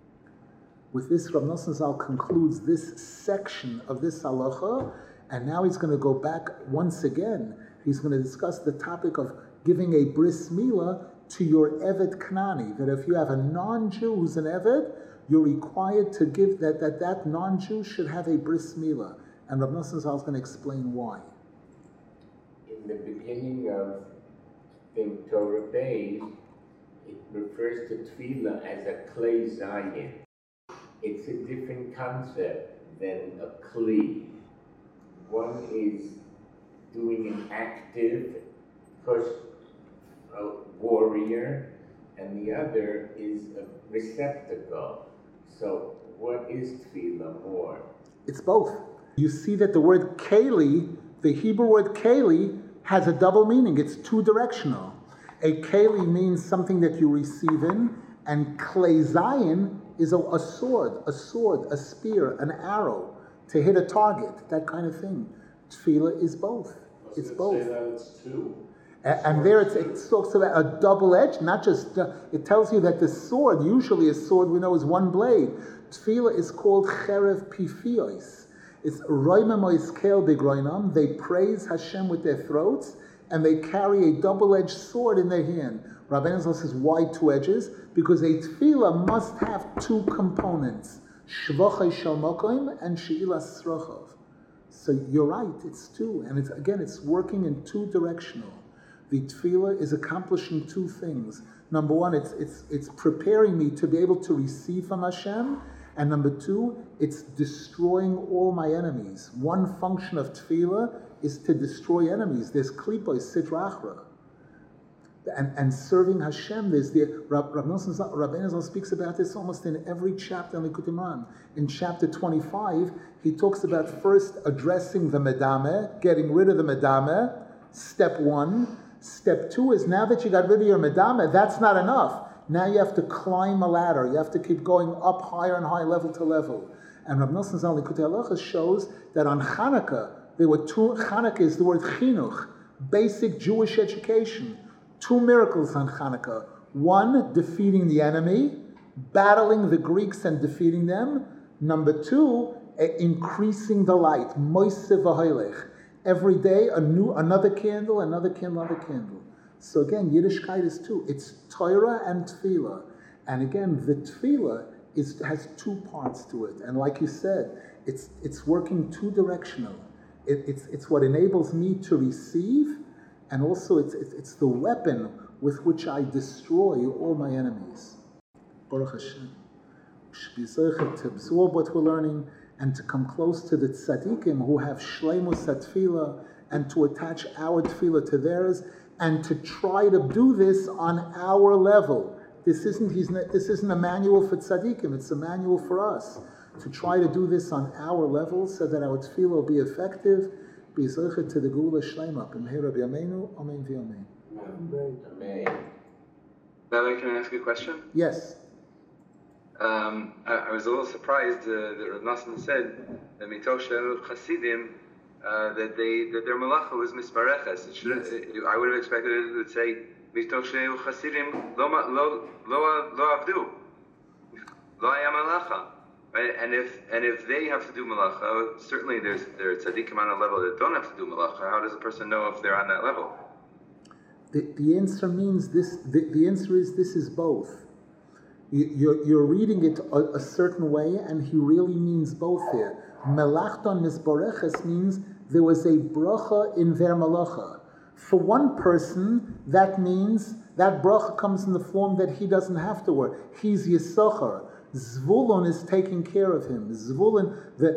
With this, Rav Nosson Zal concludes this section of this halacha, and now he's going to go back once again. He's going to discuss the topic of giving a bris milah to your Eved Knani, that if you have a non-Jew who's an Eved, you're required to give that non-Jew should have a bris milah. And Rav Nosson Zal is going to explain why. In the beginning of the Torah Beis, it refers to tefillah as a klei zayin. It's a different concept than a kli. One is doing an active push warrior, and the other is a receptacle. So what is tefillah more? It's both. You see that the word keli, the Hebrew word keli, has a double meaning. It's two-directional. A keli means something that you receive in, and klei zayin is a sword, a spear, an arrow, to hit a target, that kind of thing. Tefillah is both. It's both. Say that it's two? And there it talks about a double edge, not just, it tells you that the sword, usually a sword we know is one blade. Tefillah is called cherev pifiyos. It's roimemois kel begroinam. They praise Hashem with their throats, and they carry a double-edged sword in their hand. Rabbeinu Zal says, why two edges? Because a tefillah must have two components, shvachei shel makom and she'ilas srochov. So you're right, it's two. And it's working in two directional. The tefillah is accomplishing two things. Number one, it's preparing me to be able to receive from Hashem. And number two, it's destroying all my enemies. One function of tefillah is to destroy enemies. There's klipa, sitra achra. And serving Hashem, there's the Rabbeinu Zal speaks about this almost in every chapter in Likutei Moharan. In chapter 25, he talks about first addressing the medame, getting rid of the medame, step one. Step two is now that you got rid of your medame, that's not enough. Now you have to climb a ladder. You have to keep going up higher and higher, level to level. And Rav Nosson Zal Likutei Halachos shows that on Hanukkah, there were two. Hanukkah is the word chinuch, basic Jewish education. Two miracles on Hanukkah. One, defeating the enemy, battling the Greeks and defeating them. Number two, increasing the light. Moiseh v'hoilech. Every day, another candle, another candle, another candle. So again, Yiddishkeit is two. It's Torah and Tefillah. And again, the Tefillah has two parts to it. And like you said, it's working two-directional. It's what enables me to receive, and also it's the weapon with which I destroy all my enemies. Baruch Hashem. To absorb what we're learning and to come close to the tzaddikim who have shleimus tefillah, and to attach our tefillah to theirs, and to try to do this on our level. This isn't a manual for tzaddikim, it's a manual for us. To try to do this on our level so that our tefillah will be effective. Be zeichet to the Geula Shleima. B'mheira b'yameinu, amen v'yamein. Amen. Rabbi, can I ask you a question? Yes. I was a little surprised that Rav Nosson said that mitoshel chasidim that their malacha was misbareches. I would have expected it would say mitoshel chasidim lo avdu lo haya malacha. Right? And if they have to do malacha, certainly there are tzaddikim on a level that don't have to do malacha. How does a person know if they're on that level? The answer means this. The answer is this is both. You're reading it a certain way, and he really means both here. Melachton misboreches means there was a bracha in their malacha. For one person, that means that bracha comes in the form that he doesn't have to work. He's Yisachar. Zvulun is taking care of him. Zvulun,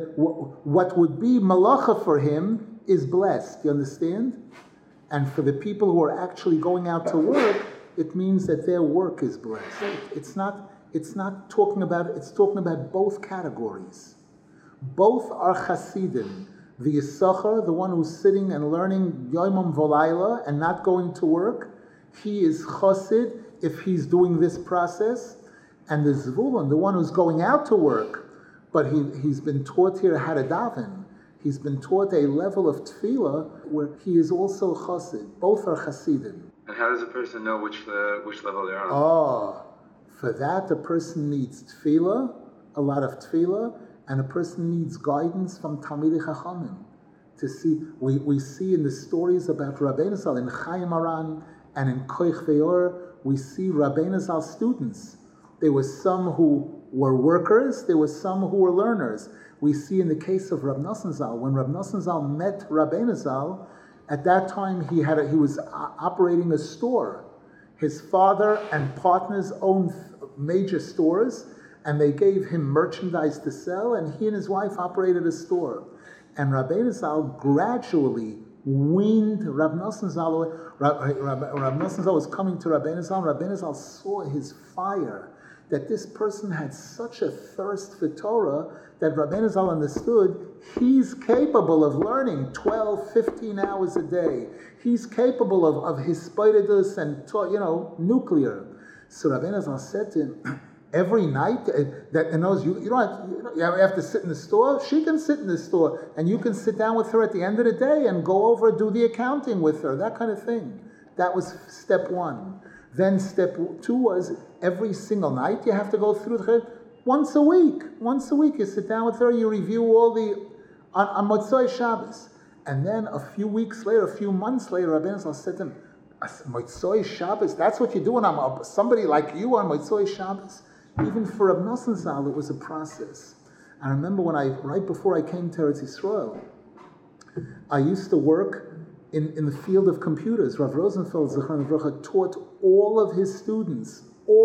what would be malacha for him is blessed. You understand? And for the people who are actually going out to work, it means that their work is blessed. It's not talking about, it's talking about both categories. Both are chasidim. The Yisachar, the one who's sitting and learning Yomam Volayla and not going to work, he is chasid if he's doing this process. And the Zvulun, the one who's going out to work, but he's been taught here how to daven. He's been taught a level of tefillah where he is also chasid. Both are chasidim. And how does a person know which level they're on? Oh, for that a person needs tefillah, a lot of tefillah, and a person needs guidance from Talmidei Chachamim. To see, we see in the stories about Rabbeinu Zal in Chayei Moharan and in Koich Ve'or, we see Rabbeinu Zal's students. There were some who were workers, there were some who were learners. We see in the case of Rav Nosson Zal, when Rav Nosson Zal met Rabbeinu Zal, at that time he was operating a store. His father and partners owned major stores, and they gave him merchandise to sell, and he and his wife operated a store. And Rabbeinu Zal gradually weaned Rav Nosson Zal. Rav Nosson Zal was coming to Rabbeinu Zal. Rabbeinu Zal saw his fire, that this person had such a thirst for Torah that Rabbeinu Zal understood he's capable of learning 12, 15 hours a day. He's capable of hispidus and nuclear. So Rabbeinu Zal said to him, every night, you have to sit in the store. She can sit in the store, and you can sit down with her at the end of the day and go over, do the accounting with her, that kind of thing. That was step one. Then step two was every single night you have to go through the once a week. Once a week you sit down with her, you review all on Motzei Shabbos. And then a few weeks later, a few months later, Rabbeinu Zal said to him, Motzoi Shabbos, that's what you do when I'm somebody like you on Motzoi Shabbos. Even for Reb Nosson Zal, it was a process. I remember right before I came to Eretz Yisrael, I used to work in the field of computers. Rav Rosenfeld Zichron Livracha taught all of his students,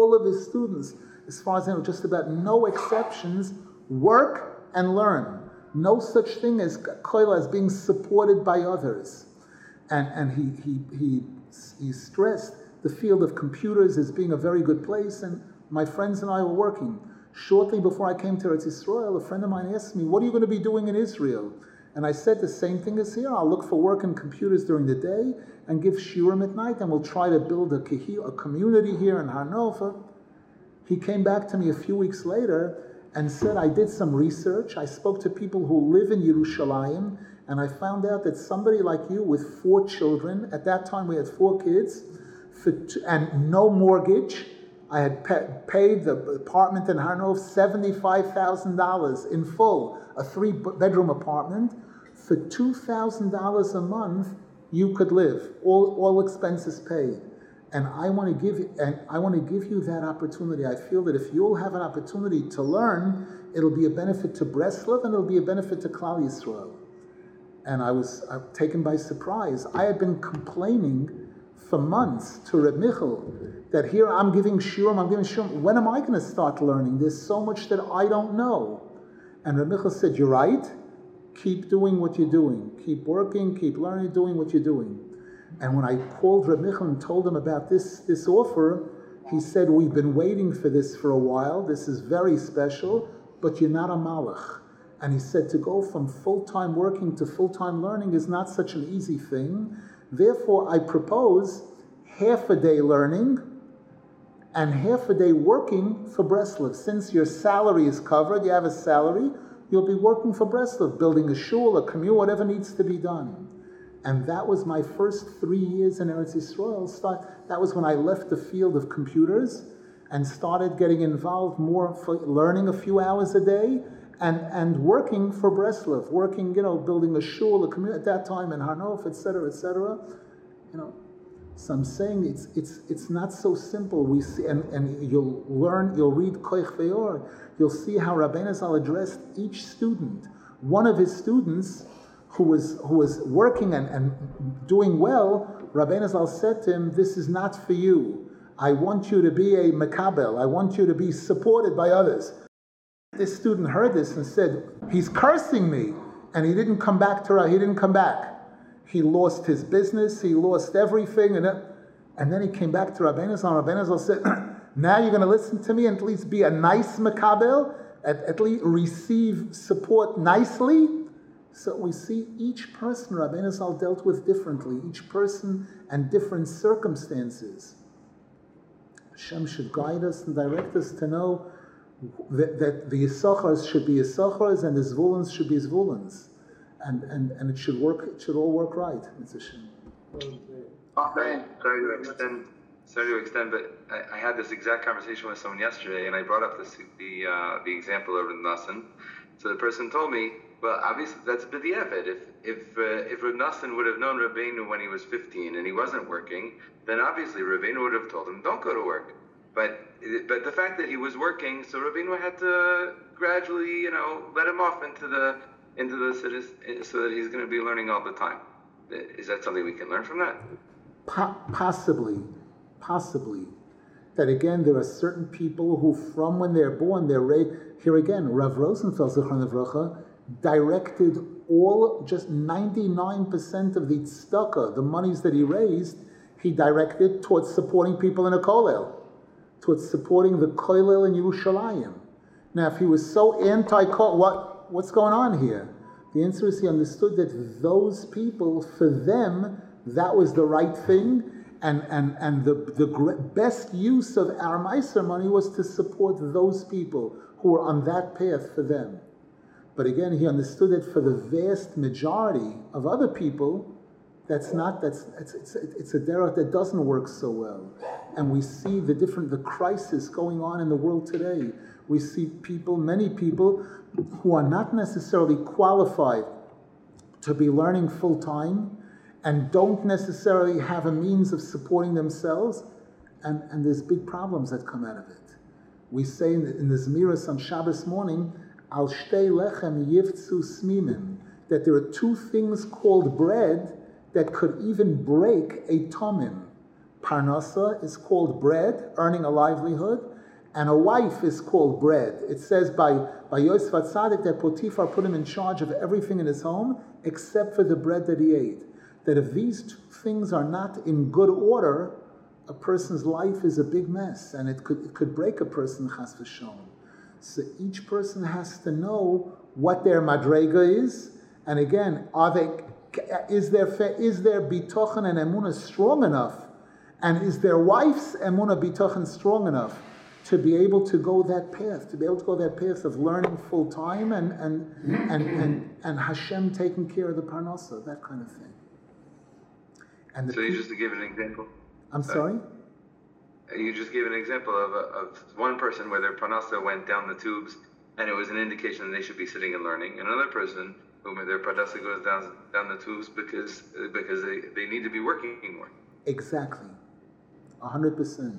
as far as I know, just about no exceptions, work and learn. No such thing as koila, as being supported by others. And he stressed the field of computers as being a very good place, and my friends and I were working. Shortly before I came to Eretz Yisrael, a friend of mine asked me, what are you going to be doing in Israel? And I said the same thing as here. I'll look for work in computers during the day and give shiurim at night, and we'll try to build a community here in Hanover. He came back to me a few weeks later and said, I did some research. I spoke to people who live in Yerushalayim, and I found out that somebody like you with 4 children, at that time we had 4 kids, and no mortgage. I had paid the apartment in Hanover $75,000 in full, a 3-bedroom apartment. For $2,000 a month, you could live, all expenses paid. And I want to give you that opportunity. I feel that if you'll have an opportunity to learn, it'll be a benefit to Breslov and it'll be a benefit to Klal Yisrael. And I was taken by surprise. I had been complaining for months to Reb Michal that here I'm giving shiurim. When am I going to start learning? There's so much that I don't know. And Reb Michal said, you're right. Keep doing what you're doing. Keep working, keep learning, doing what you're doing. And when I called Reb Michal and told him about this offer, he said, we've been waiting for this for a while. This is very special, but you're not a malach. And he said, to go from full-time working to full-time learning is not such an easy thing. Therefore, I propose half a day learning and half a day working for Breslov. Since your salary is covered, you have a salary, you'll be working for Breslov, building a shul, a commune, whatever needs to be done. And that was my first 3 years in Eretz Yisrael. That was when I left the field of computers and started getting involved more for learning a few hours a day and working for Breslov, building a shul, a commune at that time in Hanover, etc., etc. So I'm saying it's not so simple. We see, and you'll read Koich Ve'or, you'll see how Rabbeinu Zal addressed each student. One of his students, who was working and doing well, Rabbeinu Zal said to him, this is not for you. I want you to be a mekabel. I want you to be supported by others. This student heard this and said, he's cursing me. And he didn't come back. He lost his business. He lost everything. And then he came back to Rabbeinu Zal. Rabbeinu Zal said, now you're going to listen to me and at least be a nice mekabel, at least receive support nicely. So we see each person Rabbeinu Zal dealt with differently, each person and different circumstances. Hashem should guide us and direct us to know that the Yisachars should be Yisachars and the Zvulans should be Zvulans. And it should all work right. It's a shame. Sorry to extend, but I had this exact conversation with someone yesterday, and I brought up the example of Reb Nosson. So the person told me, well, obviously that's a b'diavad. If Reb Nosson would have known Rabbeinu when he was 15 and he wasn't working, then obviously Rabbeinu would have told him, don't go to work. But the fact that he was working, so Rabbeinu had to gradually, let him off into the so that he's going to be learning all the time. Is that something we can learn from that? Possibly. That again, there are certain people who, from when they're born, they're raised. Here again, Rav Rosenfeld Zichron Livracha directed just 99% of the tzedakah, the monies that he raised, he directed towards supporting people in a kollel, towards supporting the kollel in Yerushalayim. Now, if he was so anti-kollel, what's going on here? The answer is he understood that those people, for them, that was the right thing, and the best use of our Meiser money was to support those people who were on that path for them. But again, he understood that for the vast majority of other people, it's a derech that doesn't work so well. And we see the crisis going on in the world today. We see many people who are not necessarily qualified to be learning full time, and don't necessarily have a means of supporting themselves, and there's big problems that come out of it. We say in the Zemiras on Shabbos morning, Al shtei lechem yivtzu smimim, that there are two things called bread that could even break a tomim. Parnasa is called bread, earning a livelihood, and a wife is called bread. It says by Yosef HaTzadik that Potiphar put him in charge of everything in his home except for the bread that he ate. That if these two things are not in good order, a person's life is a big mess, and it could break a person, chas v'shalom. So each person has to know what their madrega is, and again, is their bitochen and emunah strong enough, and is their wife's emunah bitochen strong enough to be able to go that path, of learning full time and Hashem taking care of the parnasa, that kind of thing. And so you just to give an example. I'm sorry? You just gave an example of one person where their parnasa went down the tubes, and it was an indication that they should be sitting and learning. And another person whom their parnasa goes down the tubes because they need to be working more. Exactly, 100%.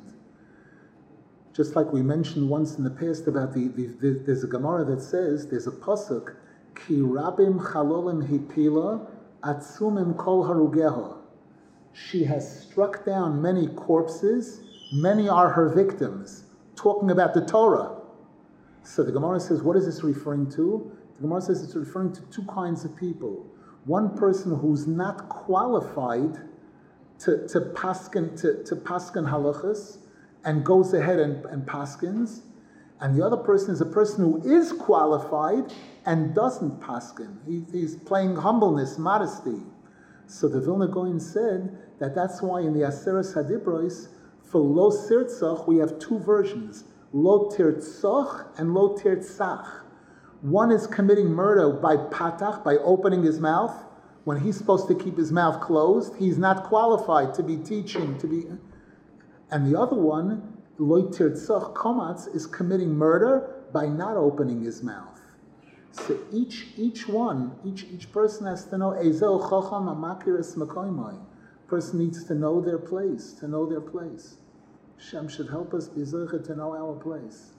Just like we mentioned once in the past about there's a Gemara that says, there's a pasuk, Ki rabim chalolim hipila atzumim kol harugeha. She has struck down many corpses, many are her victims, talking about the Torah. So the Gemara says, what is this referring to? The Gemara says it's referring to two kinds of people. One person who's not qualified to paskin halachas and goes ahead and paskins, and the other person is a person who is qualified and doesn't paskin. He's playing humbleness, modesty. So the Vilna Gaon said that's why in the Aseres Hadibros, for Lo Sirtzach, we have two versions, Lo Tirtzach and Lo Tirtzach. One is committing murder by patach, by opening his mouth, when he's supposed to keep his mouth closed. He's not qualified to be teaching, and the other one, Lo Tirtzach Komatz, is committing murder by not opening his mouth. So each person has to know Ezel Chacham Amakiris Makoimai. Person needs to know their place, Hashem should help us be zeicha to know our place.